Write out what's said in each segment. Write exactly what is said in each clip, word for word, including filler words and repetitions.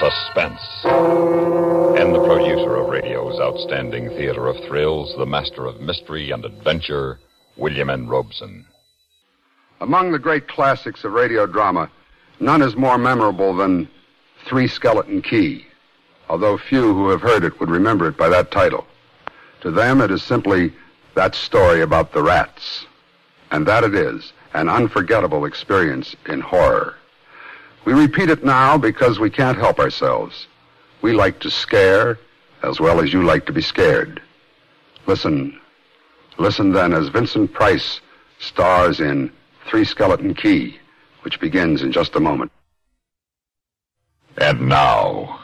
Suspense. And the producer of radio's outstanding theater of thrills, the master of mystery and adventure, William N. Robson. Among the great classics of radio drama, none is more memorable than Three Skeleton Key, although few who have heard it would remember it by that title. To them, it is simply that story about the rats. And that it is, an unforgettable experience in horror. We repeat it now because we can't help ourselves. We like to scare as well as you like to be scared. Listen. Listen then as Vincent Price stars in Three Skeleton Key, which begins in just a moment. And now,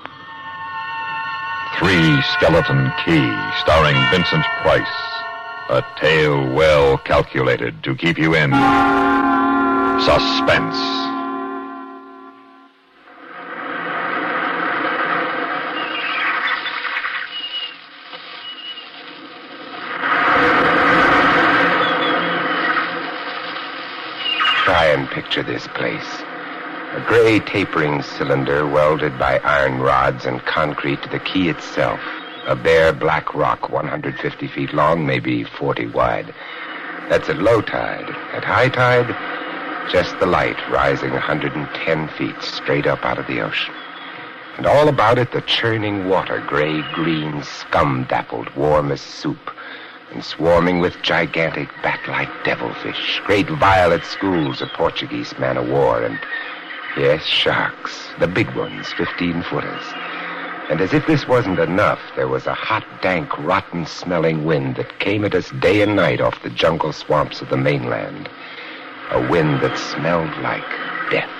Three Skeleton Key, starring Vincent Price. A tale well calculated to keep you in suspense. Try and picture this place. A gray tapering cylinder welded by iron rods and concrete to the key itself. A bare black rock one hundred fifty feet long, maybe forty wide. That's at low tide. At high tide, just the light rising one hundred ten feet straight up out of the ocean. And all about it, the churning water, gray-green, scum-dappled, warm as soup, and swarming with gigantic bat-like devilfish, great violet schools of Portuguese man-o'-war, and, yes, sharks, the big ones, fifteen-footers. And as if this wasn't enough, there was a hot, dank, rotten-smelling wind that came at us day and night off the jungle swamps of the mainland. A wind that smelled like death.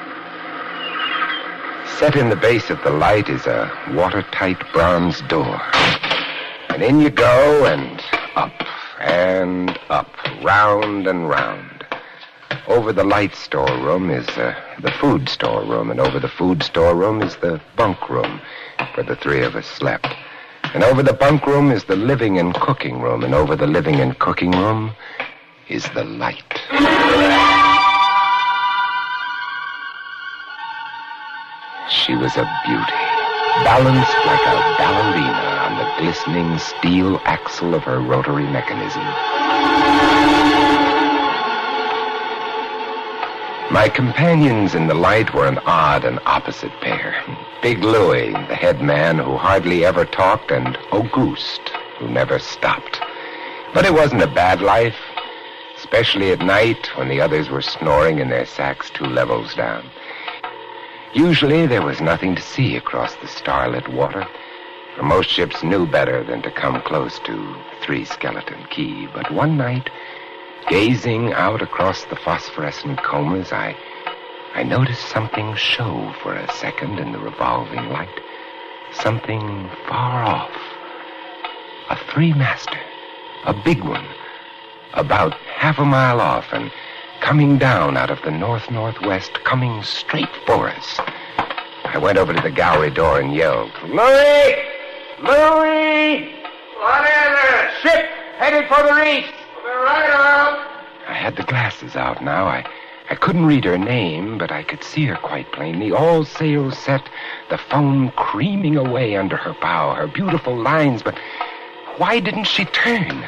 Set in the base of the light is a watertight bronze door. And in you go, and up, and up, round and round. Over the light storeroom is uh, the food storeroom, and over the food storeroom is the bunk room, where the three of us slept. And over the bunk room is the living and cooking room, and over the living and cooking room is the light. She was a beauty, balanced like a ballerina on the glistening steel axle of her rotary mechanism. My companions in the light were an odd and opposite pair. Big Louie, the head man who hardly ever talked, and Auguste, who never stopped. But it wasn't a bad life, especially at night when the others were snoring in their sacks two levels down. Usually there was nothing to see across the starlit water, for most ships knew better than to come close to Three Skeleton Key. But one night, gazing out across the phosphorescent combers, I, I noticed something show for a second in the revolving light. Something far off. A three-master. A big one. About half a mile off and coming down out of the north-northwest, coming straight for us. I went over to the gallery door and yelled, "Louie! Louie! What is it? Ship headed for the reef!" We're right out. I had the glasses out now. I, I couldn't read her name, but I could see her quite plainly. All sails set, the foam creaming away under her bow, her beautiful lines. But why didn't she turn?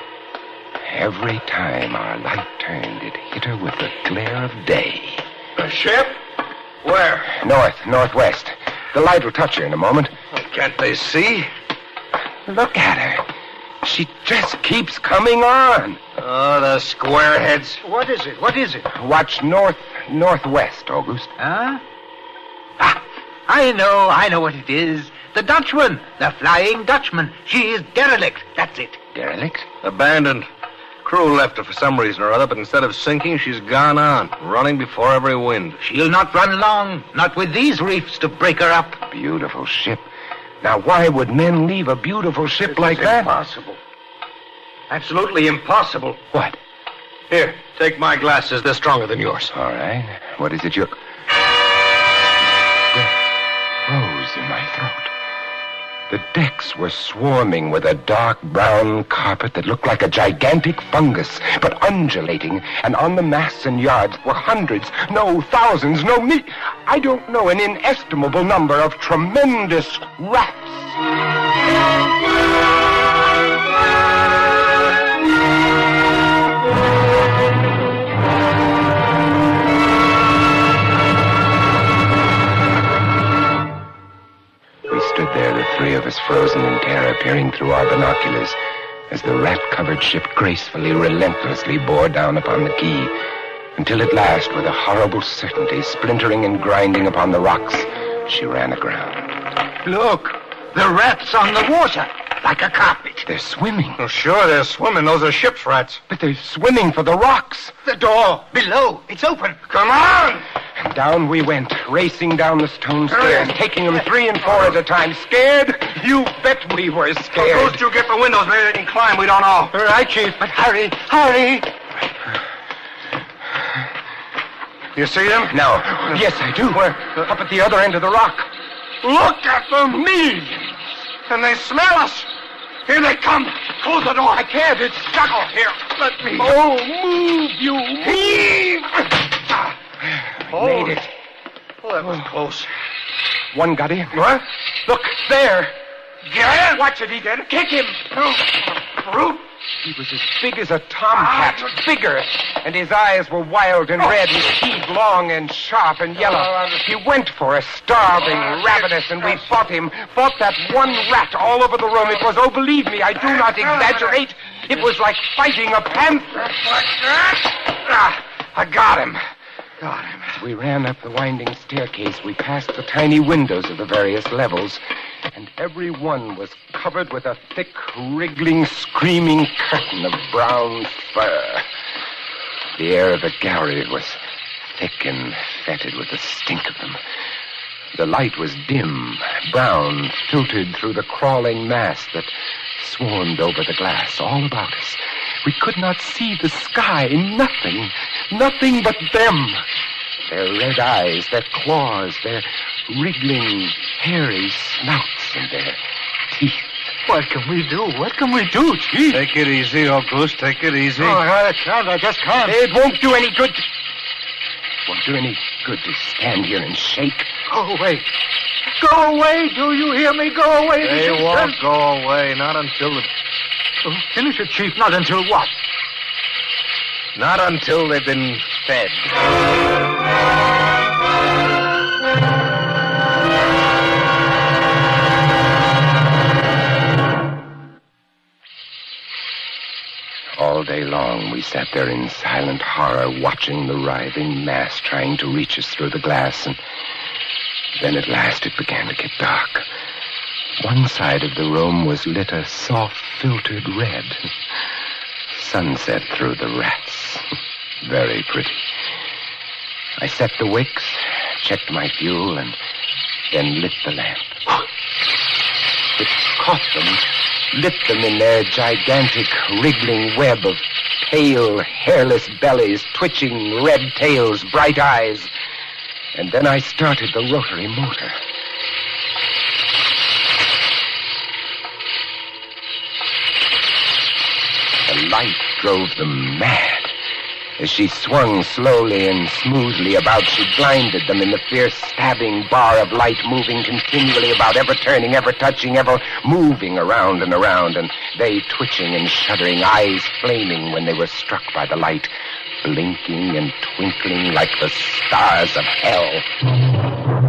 Every time our light turned, it hit her with the glare of day. A ship? Where? North, northwest. The light will touch her in a moment. Oh, can't they see? Look at her. She just keeps coming on. Oh, the squareheads. What is it? What is it? Watch north, northwest, August. Huh? Ah, I know, I know what it is. The Dutchman, the Flying Dutchman. She is derelict, that's it. Derelict? Abandoned. Crew left her for some reason or other, but instead of sinking, she's gone on, running before every wind. She'll not run long, not with these reefs to break her up. Beautiful ship. Now, why would men leave a beautiful ship like that? Impossible. Absolutely impossible. What? Here, take my glasses. They're stronger than yours. All right. What is it you're... Breath froze in my throat. The decks were swarming with a dark brown carpet that looked like a gigantic fungus, but undulating, and on the masts and yards were hundreds, no, thousands, no, me... I don't know, an inestimable number of tremendous rats. We stood there, the three of us frozen in terror, peering through our binoculars as the rat-covered ship gracefully, relentlessly bore down upon the quay, until at last, with a horrible certainty, splintering and grinding upon the rocks, she ran aground. Look, the rats on the water, like a carpet. They're swimming. Oh, sure, they're swimming. Those are ship's rats. But they're swimming for the rocks. The door, below, it's open. Come on! And down we went, racing down the stone stairs, taking them three and four at a time. Scared? You bet we were scared. Well, those two get the windows. Maybe they can climb. We don't know. All right, Chief, but hurry, hurry. You see them? No. Yes, I do. Where? Up at the other end of the rock. Look at them! Me! And they smell us! Here they come! Close the door! I can't, it's stuck. Oh, here, let me... Oh, move, you Heave! Oh. Made it. Oh, that was close. One got in. What? Look, there. Get him! Watch it, he did. Kick him. Brute! He was as big as a tomcat, bigger, and his eyes were wild and red, his teeth long and sharp and yellow. He went for us, starving, ravenous, and we fought him, fought that one rat all over the room. It was, oh, believe me, I do not exaggerate, it was like fighting a panther. Ah, I got him. Got him. As we ran up the winding staircase, we passed the tiny windows of the various levels, and every one was covered with a thick, wriggling, screaming curtain of brown fur. The air of the gallery was thick and fetid with the stink of them. The light was dim, brown, filtered through the crawling mass that swarmed over the glass all about us. We could not see the sky, nothing, nothing but them. Their red eyes, their claws, their wriggling, hairy snouts, and their teeth. What can we do? What can we do, Chief? Take it easy, old goose. Take it easy. Oh, I can't. I just can't. It won't do any good. To... Won't do any good to stand here and shake. Go away. Go away. Do you hear me? Go away. They Mister won't Kent. go away. Not until the... Oh, finish it, Chief. Not until what? Not until they've been fed. All day long, we sat there in silent horror, watching the writhing mass trying to reach us through the glass, and then at last it began to get dark. One side of the room was lit a soft, filtered red. Sunset through the rats. Very pretty. I set the wicks, checked my fuel, and then lit the lamp. It caught them, lit them in their gigantic, wriggling web of pale, hairless bellies, twitching red tails, bright eyes. And then I started the rotary motor. The light drove them mad. As she swung slowly and smoothly about, she blinded them in the fierce stabbing bar of light, moving continually about, ever turning, ever touching, ever moving around and around, and they twitching and shuddering, eyes flaming when they were struck by the light, blinking and twinkling like the stars of hell.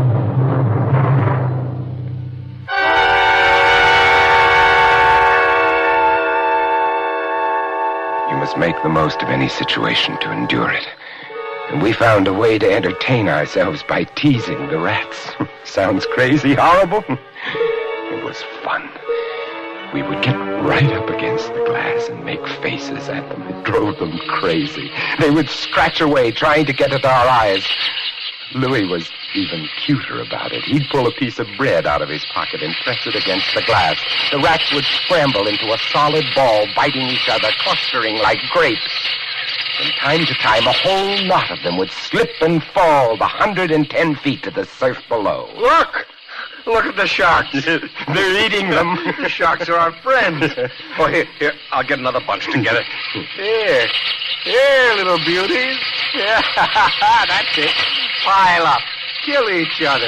Must make the most of any situation to endure it. And we found a way to entertain ourselves by teasing the rats. Sounds crazy, horrible? It was fun. We would get right up against the glass and make faces at them. It drove them crazy. They would scratch away trying to get at our eyes. Louis was even cuter about it. He'd pull a piece of bread out of his pocket and press it against the glass. The rats would scramble into a solid ball, biting each other, clustering like grapes. From time to time, a whole knot of them would slip and fall the hundred and ten feet to the surf below. Look! Look at the sharks. They're eating them. The sharks are our friends. Oh, here, here, I'll get another bunch together. Here. Here, little beauties. Yeah, that's it. Pile up. kill each other.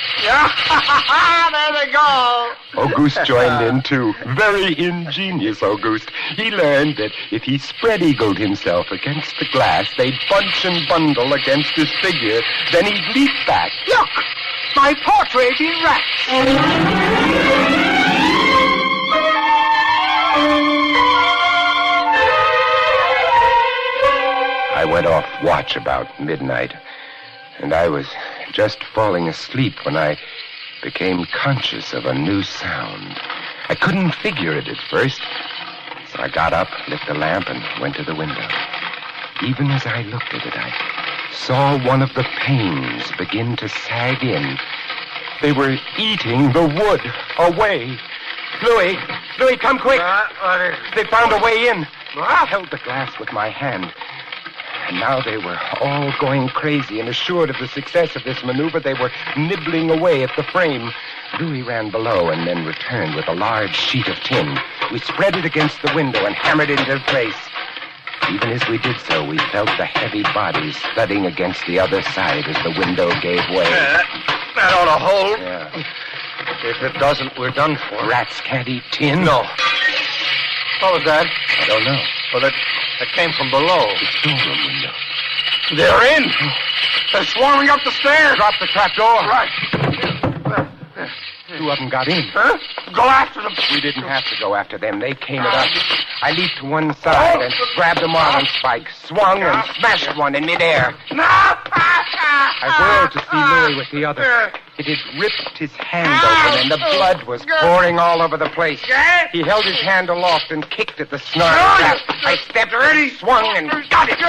There they go. Auguste joined in, too. Very ingenious, Auguste. He learned that if he spread-eagled himself against the glass, they'd bunch and bundle against his figure. Then he'd leap back. Look! My portrait in rats! I went off watch about midnight, and I was just falling asleep when I became conscious of a new sound. I couldn't figure it at first, so I got up, lit the lamp, and went to the window. Even as I looked at it, I saw one of the panes begin to sag in. They were eating the wood away. Louis, Louis, come quick. Uh, what is... They found a way in. What? I held the glass with my hand. And now they were all going crazy, and assured of the success of this maneuver, they were nibbling away at the frame. Louis ran below and then returned with a large sheet of tin. We spread it against the window and hammered it into place. Even as we did so, we felt the heavy bodies thudding against the other side as the window gave way. Uh, that ought to hold. Yeah. If it doesn't, we're done for. Rats can't eat tin. No. What was that? I don't know. Well, that, that came from below. The storeroom window. They're in. They're swarming up the stairs. Drop the trap door. Right. Two of them got in. Huh? Go after them. We didn't have to go after them. They came at us. I leaped to one side and grabbed a marlin spike, swung and smashed one in midair. No! I whirled to see Louis with the other. It had ripped his hand open, and the blood was pouring all over the place. He held his hand aloft and kicked at the snarl trap. I stepped ready, swung, and got it.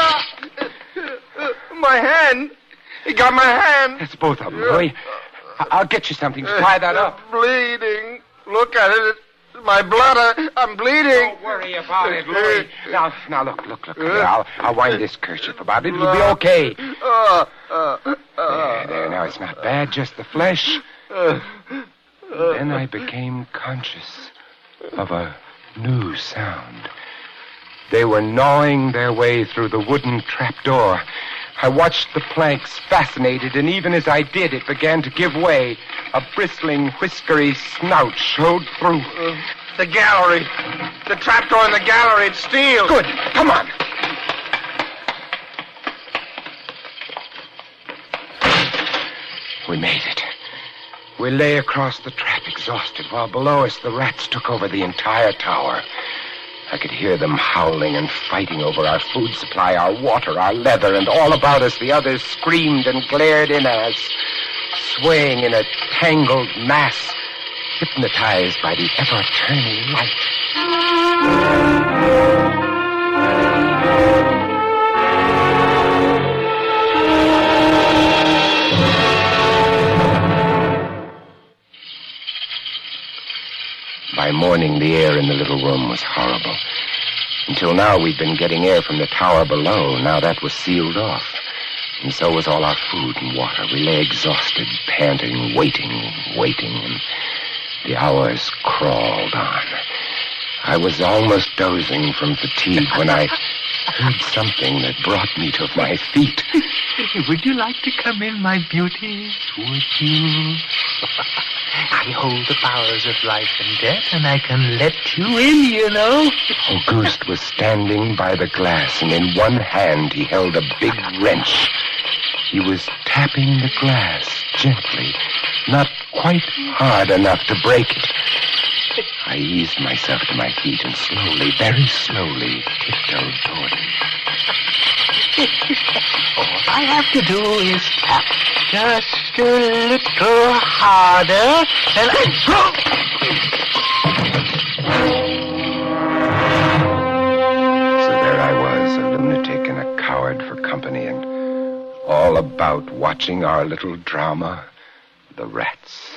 My hand. He got my hand. That's both of them, Louis. I- I'll get you something to tie that up. Bleeding. Look at it. It's my blood. I, I'm bleeding. Don't worry about it, Louis. Now, now, look, look, look. Here, I'll, I'll wind this kerchief about it. It'll be okay. Uh, uh, uh, There, there. Now, it's not bad, just the flesh. uh, Then I became conscious of a new sound. They were gnawing their way through the wooden trapdoor. I watched the planks, fascinated, and even as I did, it began to give way. A bristling, whiskery snout showed through. uh, the gallery. The trapdoor in the gallery. It's steel. Good. Come on. We made it. We lay across the trap, exhausted, while below us the rats took over the entire tower. I could hear them howling and fighting over our food supply, our water, our leather, and all about us the others screamed and glared in at us, swaying in a tangled mass, hypnotized by the ever-turning light. By morning, the air in the little room was horrible. Until now, we'd been getting air from the tower below. Now that was sealed off. And so was all our food and water. We lay exhausted, panting, waiting, waiting, and the hours crawled on. I was almost dozing from fatigue when I heard something that brought me to my feet. Would you like to come in, my beauty? Would you? I hold the powers of life and death, and I can let you in, you know. Auguste was standing by the glass, and in one hand he held a big wrench. He was tapping the glass gently, not quite hard enough to break it. I eased myself to my feet and slowly, very slowly, tiptoed toward him. All I have to do is tap just a little harder, and I... So there I was, a lunatic and a coward for company, and all about watching our little drama, The Rats.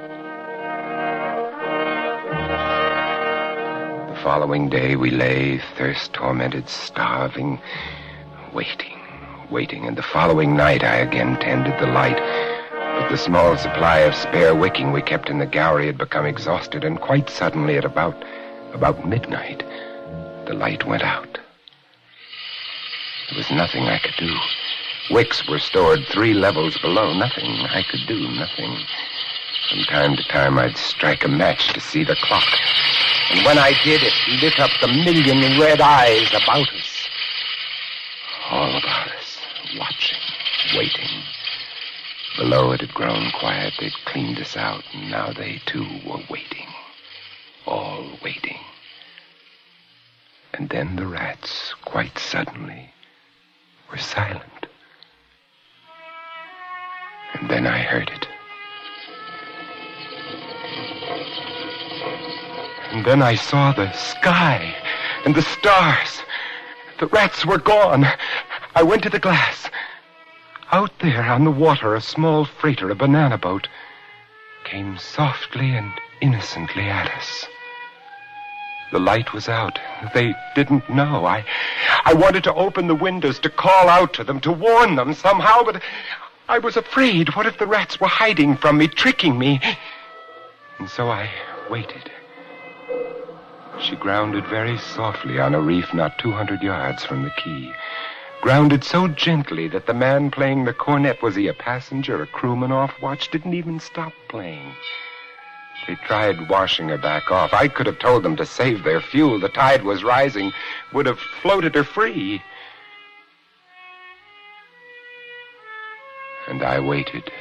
The following day we lay, thirst-tormented, starving, waiting, waiting, and the following night I again tended the light. But the small supply of spare wicking we kept in the gallery had become exhausted, and quite suddenly at about, about midnight, the light went out. There was nothing I could do. Wicks were stored three levels below. Nothing. I could do nothing. From time to time, I'd strike a match to see the clock. And when I did, it lit up the million red eyes about us. All about us, watching, waiting. Below it had grown quiet. They'd cleaned us out, and now they, too, were waiting. All waiting. And then the rats, quite suddenly, were silent. And then I heard it. And then I saw the sky and the stars. The rats were gone. I went to the glass. Out there on the water, a small freighter, a banana boat, came softly and innocently at us. The light was out. They didn't know. I, I wanted to open the windows, to call out to them, to warn them somehow, but I was afraid. What if the rats were hiding from me, tricking me? And so I waited. She grounded very softly on a reef not two hundred yards from the quay. Grounded so gently that the man playing the cornet, was he a passenger, a crewman off watch, didn't even stop playing. They tried washing her back off. I could have told them to save their fuel. The tide was rising, would have floated her free. And I waited.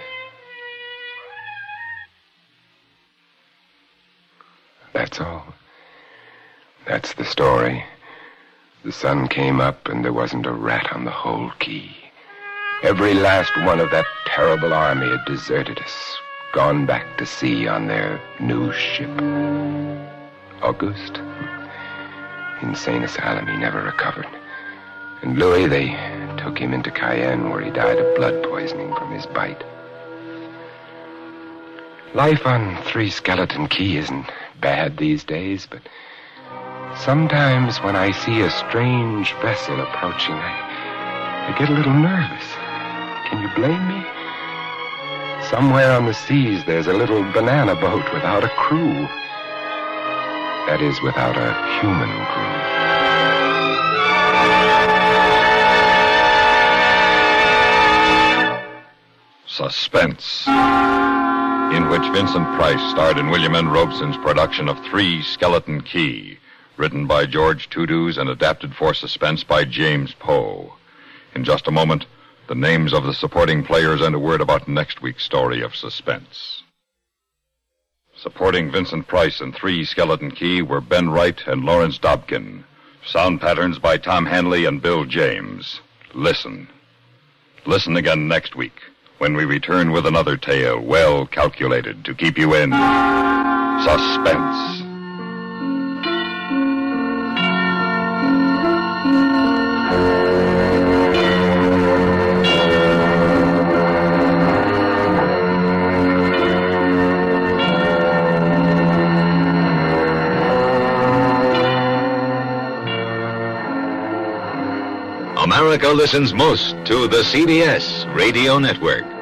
That's all. That's the story. The sun came up and there wasn't a rat on the whole quay. Every last one of that terrible army had deserted us, gone back to sea on their new ship. Auguste, insane asylum, he never recovered. And Louis, they took him into Cayenne, where he died of blood poisoning from his bite. Life on Three Skeleton Key isn't bad these days, but sometimes when I see a strange vessel approaching, I, I get a little nervous. Can you blame me? Somewhere on the seas, there's a little banana boat without a crew. That is, without a human crew. Suspense, in which Vincent Price starred in William N. Robeson's production of Three Skeleton Key, written by George Tudus and adapted for suspense by James Poe. In just a moment, the names of the supporting players and a word about next week's story of suspense. Supporting Vincent Price in Three Skeleton Key were Ben Wright and Lawrence Dobkin. Sound patterns by Tom Hanley and Bill James. Listen. Listen again next week, when we return with another tale well calculated to keep you in suspense. America listens most to the C B S Radio Network.